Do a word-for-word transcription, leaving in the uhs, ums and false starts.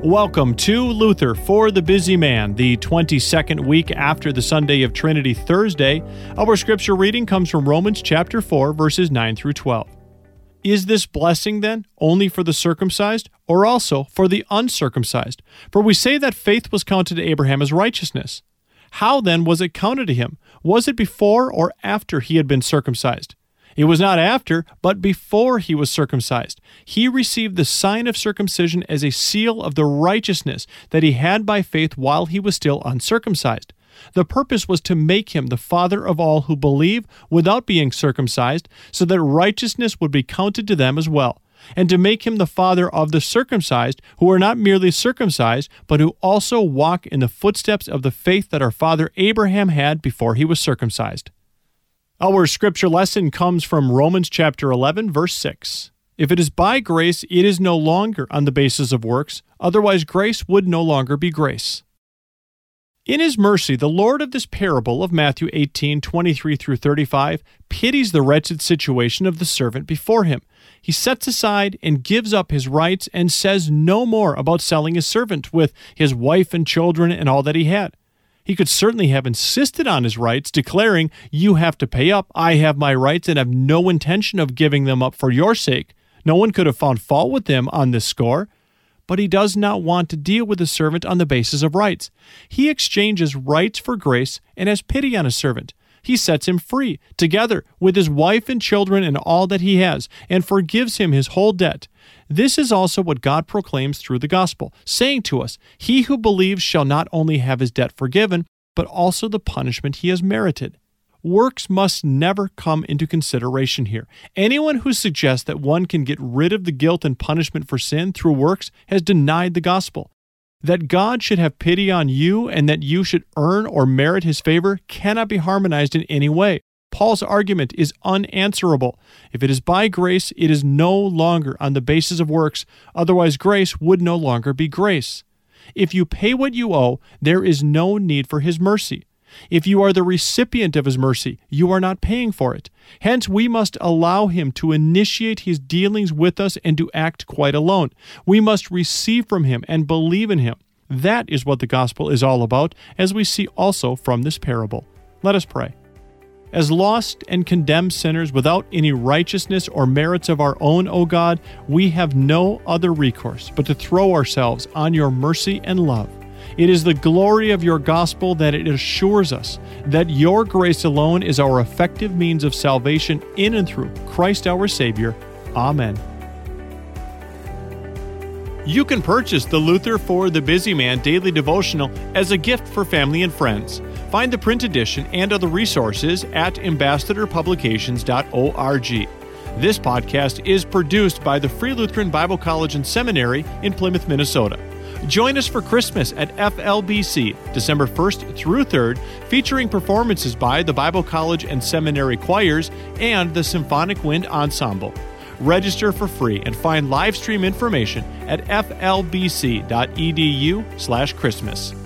Welcome to Luther for the Busy Man, the twenty-second week after the Sunday of Trinity Thursday. Our scripture reading comes from Romans chapter four, verses nine through twelve. Is this blessing, then, only for the circumcised, or also for the uncircumcised? For we say that faith was counted to Abraham as righteousness. How, then, was it counted to him? Was it before or after he had been circumcised? It was not after, but before he was circumcised. He received the sign of circumcision as a seal of the righteousness that he had by faith while he was still uncircumcised. The purpose was to make him the father of all who believe without being circumcised, so that righteousness would be counted to them as well, and to make him the father of the circumcised, who are not merely circumcised, but who also walk in the footsteps of the faith that our father Abraham had before he was circumcised. Our scripture lesson comes from Romans chapter eleven, verse six. If it is by grace, it is no longer on the basis of works, otherwise grace would no longer be grace. In his mercy, the Lord of this parable of Matthew eighteen, twenty-three through thirty-five pities the wretched situation of the servant before him. He sets aside and gives up his rights and says no more about selling his servant with his wife and children and all that he had. He could certainly have insisted on his rights, declaring, "You have to pay up, I have my rights and have no intention of giving them up for your sake." No one could have found fault with him on this score. But he does not want to deal with his servant on the basis of rights. He exchanges rights for grace and has pity on his servant. He sets him free, together with his wife and children and all that he has, and forgives him his whole debt. This is also what God proclaims through the gospel, saying to us, "He who believes shall not only have his debt forgiven, but also the punishment he has merited." Works must never come into consideration here. Anyone who suggests that one can get rid of the guilt and punishment for sin through works has denied the gospel. That God should have pity on you and that you should earn or merit his favor cannot be harmonized in any way. Paul's argument is unanswerable. If it is by grace, it is no longer on the basis of works, otherwise grace would no longer be grace. If you pay what you owe, there is no need for his mercy. If you are the recipient of his mercy, you are not paying for it. Hence, we must allow him to initiate his dealings with us and to act quite alone. We must receive from him and believe in him. That is what the gospel is all about, as we see also from this parable. Let us pray. As lost and condemned sinners without any righteousness or merits of our own, O God, we have no other recourse but to throw ourselves on your mercy and love. It is the glory of your gospel that it assures us that your grace alone is our effective means of salvation in and through Christ our Savior. Amen. You can purchase the Luther for the Busy Man daily devotional as a gift for family and friends. Find the print edition and other resources at ambassador publications dot org. This podcast is produced by the Free Lutheran Bible College and Seminary in Plymouth, Minnesota. Join us for Christmas at F L B C, December first through third, featuring performances by the Bible College and Seminary choirs and the Symphonic Wind Ensemble. Register for free and find live stream information at f l b c dot e d u slash Christmas.